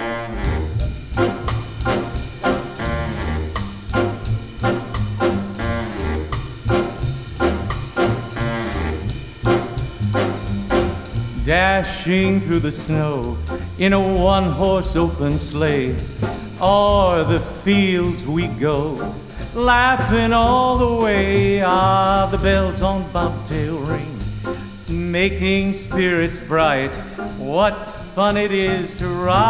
Dashing through the snow in a one-horse open sleigh, o'er the fields we go, laughing all the way. Ah, the bells on bobtail ring, making spirits bright. What fun it is to ride